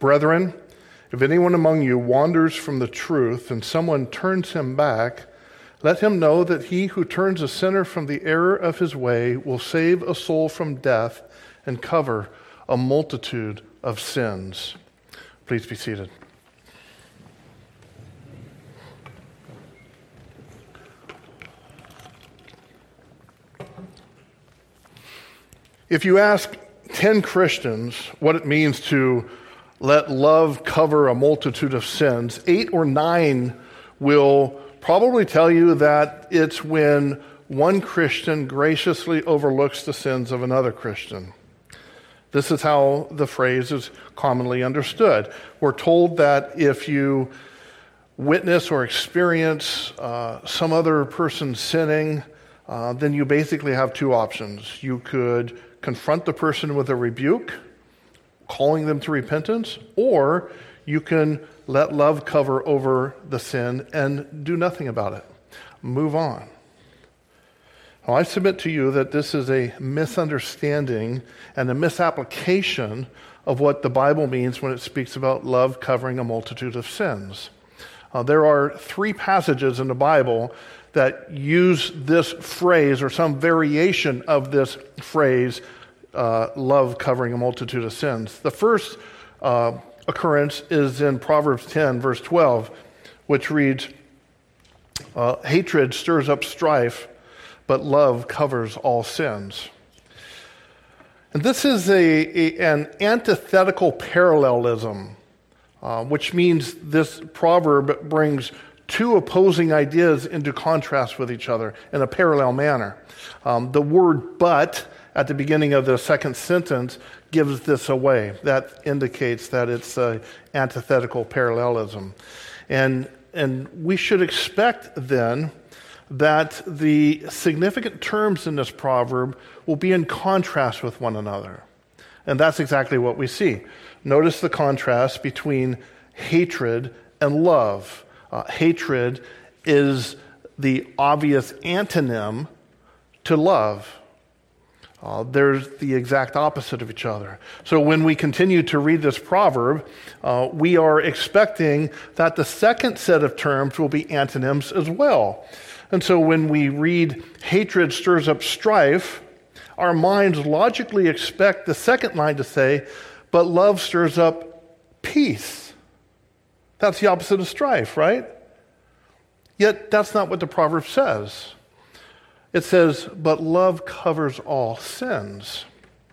Brethren, if anyone among you wanders from the truth and someone turns him back, let him know that he who turns a sinner from the error of his way will save a soul from death and cover a multitude of sins. Please be seated. If you ask 10 Christians what it means to let love cover a multitude of sins, 8 or 9 will probably tell you that it's when one Christian graciously overlooks the sins of another Christian. This is how the phrase is commonly understood. We're told that if you witness or experience some other person sinning, then you basically have two options. You could confront the person with a rebuke, calling them to repentance, or you can let love cover over the sin and do nothing about it. Move on. Now, I submit to you that this is a misunderstanding and a misapplication of what the Bible means when it speaks about love covering a multitude of sins. There are 3 passages in the Bible that use this phrase or some variation of this phrase, love covering a multitude of sins. The first occurrence is in Proverbs 10, verse 12, which reads, hatred stirs up strife, but love covers all sins. And this is an antithetical parallelism, which means this proverb brings 2 opposing ideas into contrast with each other in a parallel manner. The word but at the beginning of the second sentence gives this away. That indicates that it's an antithetical parallelism. And we should expect then that the significant terms in this proverb will be in contrast with one another. And that's exactly what we see. Notice the contrast between hatred and love. Hatred is the obvious antonym to love. There's the exact opposite of each other. So when we continue to read this proverb, we are expecting that the second set of terms will be antonyms as well. And so when we read hatred stirs up strife, our minds logically expect the second line to say, but love stirs up peace. That's the opposite of strife, right? Yet that's not what the proverb says. It says, but love covers all sins.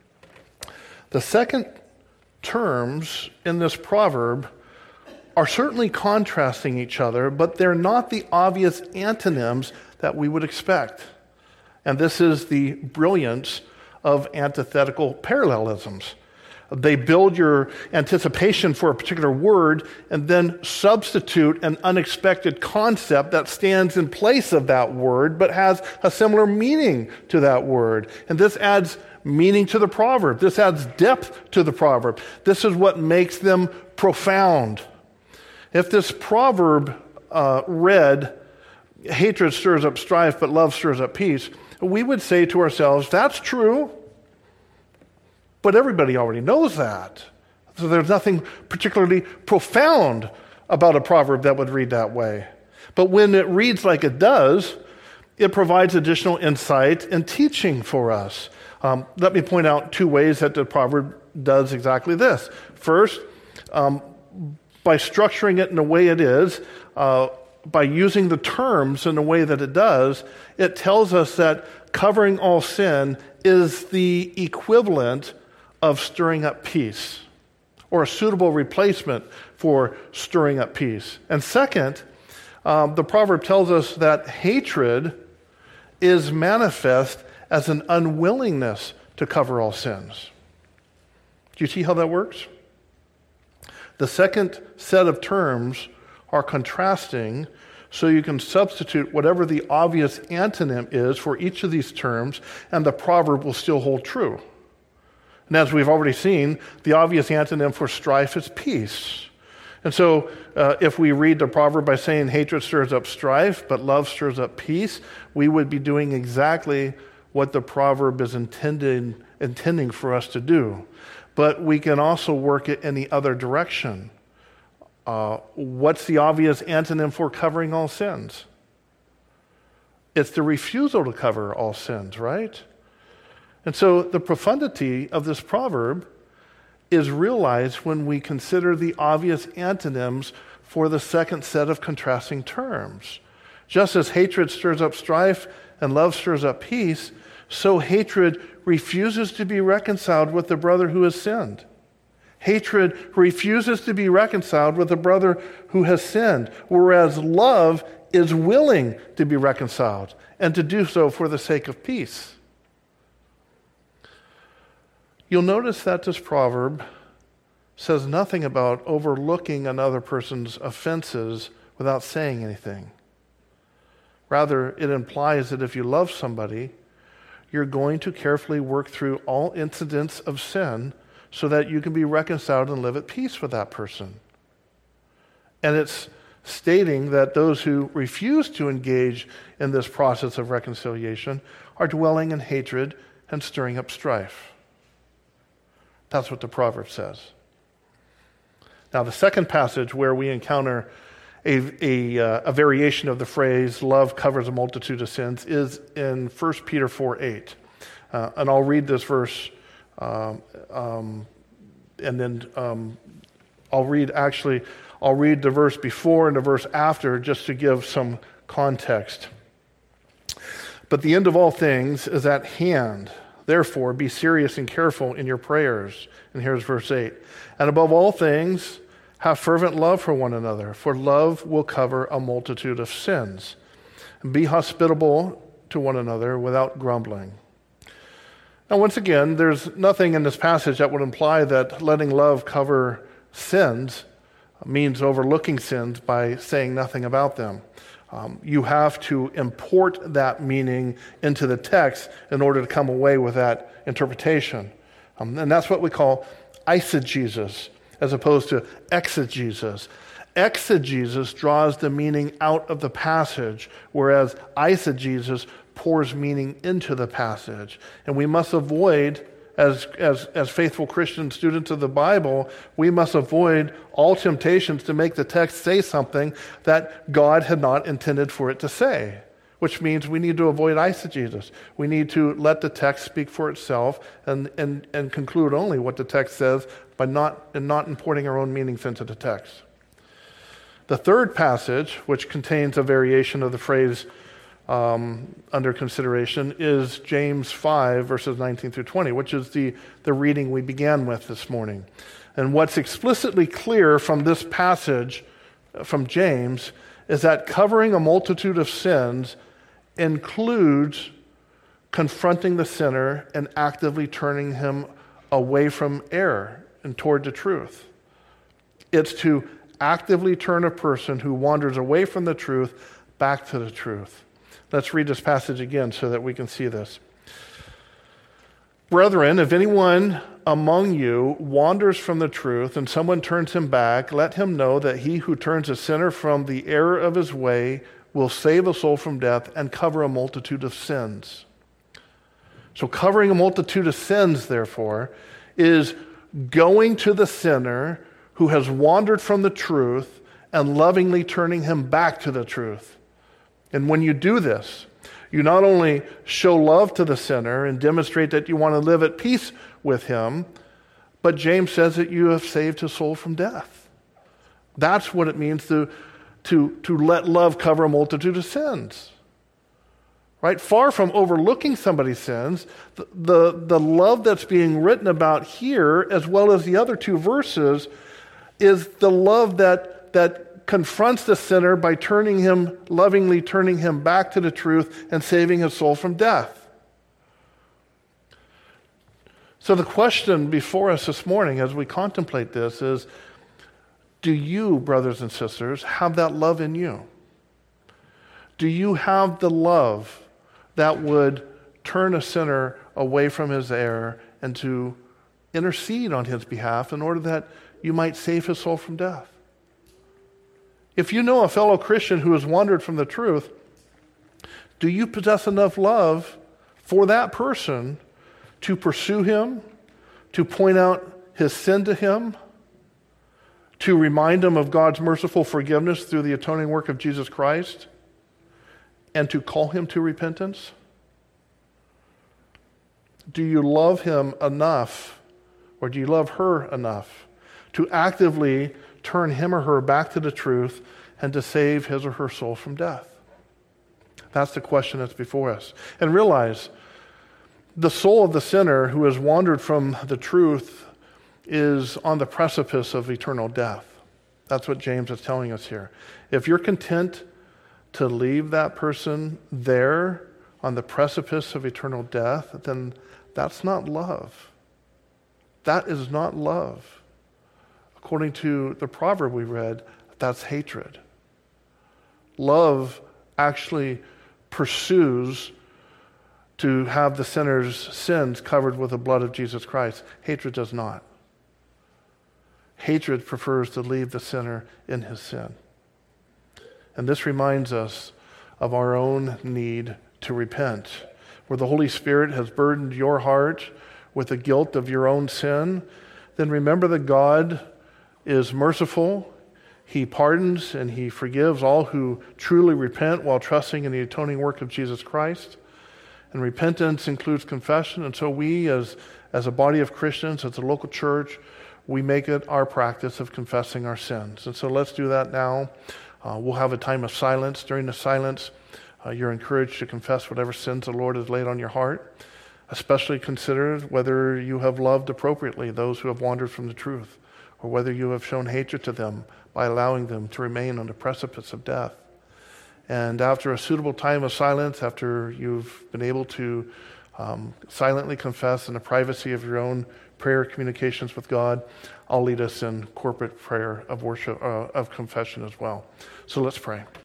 The second terms in this proverb are certainly contrasting each other, but they're not the obvious antonyms that we would expect. And this is the brilliance of antithetical parallelisms. They build your anticipation for a particular word and then substitute an unexpected concept that stands in place of that word but has a similar meaning to that word. And this adds meaning to the proverb. This adds depth to the proverb. This is what makes them profound. If this proverb read, hatred stirs up strife, but love stirs up peace, we would say to ourselves, that's true. But everybody already knows that. So there's nothing particularly profound about a proverb that would read that way. But when it reads like it does, it provides additional insight and teaching for us. Let me point out 2 ways that the proverb does exactly this. First, by structuring it in the way it is, by using the terms in the way that it does, it tells us that covering all sin is the equivalent of stirring up peace, or a suitable replacement for stirring up peace. And second, the proverb tells us that hatred is manifest as an unwillingness to cover all sins. Do you see how that works? The second set of terms are contrasting, so you can substitute whatever the obvious antonym is for each of these terms, and the proverb will still hold true. And as we've already seen, the obvious antonym for strife is peace. And so if we read the proverb by saying hatred stirs up strife, but love stirs up peace, we would be doing exactly what the proverb is intending for us to do. but we can also work it in the other direction. What's the obvious antonym for covering all sins? It's the refusal to cover all sins, right? And so the profundity of this proverb is realized when we consider the obvious antonyms for the second set of contrasting terms. Just as hatred stirs up strife and love stirs up peace, so hatred refuses to be reconciled with the brother who has sinned. Hatred refuses to be reconciled with the brother who has sinned, whereas love is willing to be reconciled and to do so for the sake of peace. You'll notice that this proverb says nothing about overlooking another person's offenses without saying anything. Rather, it implies that if you love somebody, you're going to carefully work through all incidents of sin so that you can be reconciled and live at peace with that person. And it's stating that those who refuse to engage in this process of reconciliation are dwelling in hatred and stirring up strife. That's what the proverb says. Now, the second passage where we encounter a variation of the phrase, love covers a multitude of sins, is in 1 Peter 4:8. And I'll read this verse, and then I'll read the verse before and the verse after just to give some context. But the end of all things is at hand. Therefore, be serious and careful in your prayers. And here's verse 8. And above all things, have fervent love for one another, for love will cover a multitude of sins. And be hospitable to one another without grumbling. Now, once again, there's nothing in this passage that would imply that letting love cover sins means overlooking sins by saying nothing about them. You have to import that meaning into the text in order to come away with that interpretation. And that's what we call eisegesis, as opposed to exegesis. Exegesis draws the meaning out of the passage, whereas eisegesis pours meaning into the passage. And we must avoid, as faithful Christian students of the Bible, we must avoid all temptations to make the text say something that God had not intended for it to say, which means we need to avoid eisegesis. We need to let the text speak for itself and conclude only what the text says by not importing our own meanings into the text. The third passage, which contains a variation of the phrase under consideration, is James 5, verses 19 through 20, which is the reading we began with this morning. And what's explicitly clear from this passage from James is that covering a multitude of sins includes confronting the sinner and actively turning him away from error and toward the truth. It's to actively turn a person who wanders away from the truth back to the truth. Let's read this passage again so that we can see this. Brethren, if anyone among you wanders from the truth and someone turns him back, let him know that he who turns a sinner from the error of his way will save a soul from death and cover a multitude of sins. So covering a multitude of sins, therefore, is going to the sinner who has wandered from the truth and lovingly turning him back to the truth. And when you do this, you not only show love to the sinner and demonstrate that you want to live at peace with him, but James says that you have saved his soul from death. That's what it means to let love cover a multitude of sins. Right? Far from overlooking somebody's sins, the love that's being written about here, as well as the other two verses, is the love that confronts the sinner by lovingly turning him back to the truth and saving his soul from death. So the question before us this morning as we contemplate this is, do you, brothers and sisters, have that love in you? Do you have the love that would turn a sinner away from his error and to intercede on his behalf in order that you might save his soul from death? If you know a fellow Christian who has wandered from the truth, do you possess enough love for that person to pursue him, to point out his sin to him, to remind him of God's merciful forgiveness through the atoning work of Jesus Christ, and to call him to repentance? Do you love him enough, or do you love her enough to actively turn him or her back to the truth and to save his or her soul from death? That's the question that's before us. And realize, the soul of the sinner who has wandered from the truth is on the precipice of eternal death. That's what James is telling us here. If you're content to leave that person there on the precipice of eternal death, then that's not love. That is not love. According to the proverb we read, that's hatred. Love actually pursues to have the sinner's sins covered with the blood of Jesus Christ. Hatred does not. Hatred prefers to leave the sinner in his sin. And this reminds us of our own need to repent. Where the Holy Spirit has burdened your heart with the guilt of your own sin, then remember that God is merciful. He pardons and he forgives all who truly repent while trusting in the atoning work of Jesus Christ. And repentance includes confession. And so we, as a body of Christians, as a local church, we make it our practice of confessing our sins. And so let's do that now. We'll have a time of silence. During the silence, you're encouraged to confess whatever sins the Lord has laid on your heart. Especially consider whether you have loved appropriately those who have wandered from the truth, or whether you have shown hatred to them by allowing them to remain on the precipice of death. And after a suitable time of silence, after you've been able to silently confess in the privacy of your own prayer communications with God, I'll lead us in corporate prayer of worship, of confession as well. So let's pray.